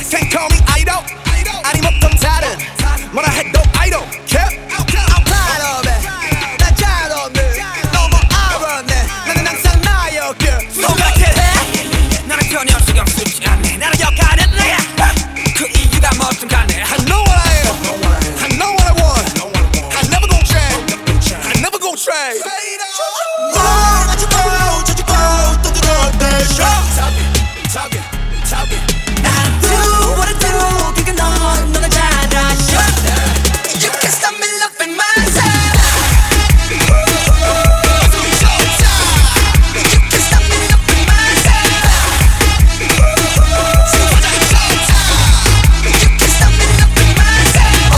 Can't call me idol. 아니었던 다른 뭐라 해도 idol. I'm proud of it. 난 잘 없네. 너무 알았네. 나는 항상 나였길. 소각해. 나는 전혀 신경 쓰지 않네. 나를 격하는 내가 그 이유가 뭐든 간에 I know what I am. I know what I want. I never gon' change. I never gon' trade. 뭘 가지고 저지고 또 들어왔대. Talking. I do what I do. 그게 너가 잘하셔. You can stop me loving myself. You can stop me loving myself. You can stop me loving myself.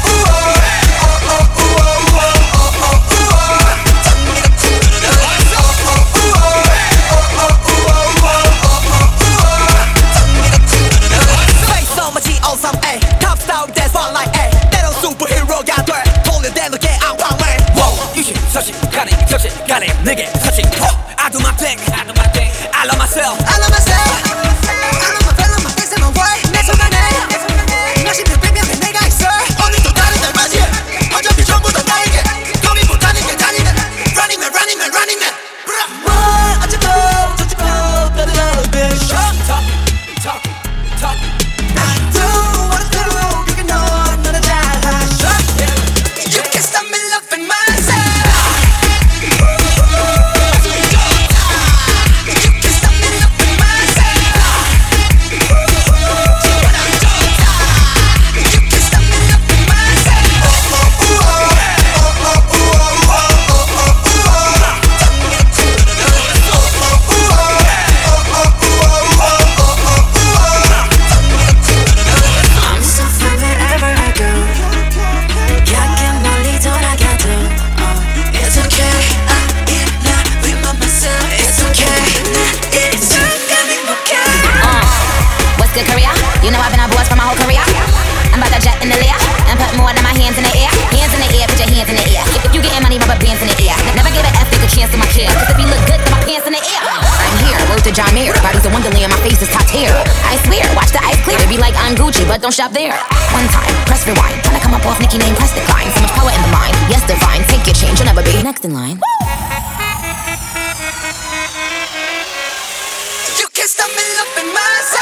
Face on my G03, top star with that spotlight, 때론 슈퍼히어로가 돼. 돌려대는 게 안방맨. 유심서식 가네 격식 가네 내게 서식. I do my thing. I love myself. I love my feeling, my things in my way. 내 손안에 몇십년 빼면은 내가 있어. 오늘도 다른 날 맞이해. 어차피 전부 다 나에게 고민보다는 게 다니네. Running man. 뭘 어쩌고 저쩌고 떠들어도 돼. Talking. I do what I do. 그게 너는 잘하셔. You can stop me loving myself. You can stop me loving myself. You can stop me loving I'm so fine wherever I go. 가끔 멀리 돌아가도 It's okay. I'm not with myself. It's okay. It's okay. What's good, Korea? You know I've been on boards for my whole career. I'm about to jet in the lair and put more than my hands in the air. Hands in the air, put your hands in the air. If you getting money, rubber bands in the air. Never give an F, take a chance to my care. Cause if you look good, then my pants in the air. I'm here, word to John Mayer. Body's a wonderland, my face is top tier. I swear, watch the ice clear. It be like I'm Gucci, but don't shop there. One time, press rewind. Tryna come up off Nicki name, press decline. So much power in the mind. Yes, divine. Take your change, you'll never be next in line. You can stop me loving myself.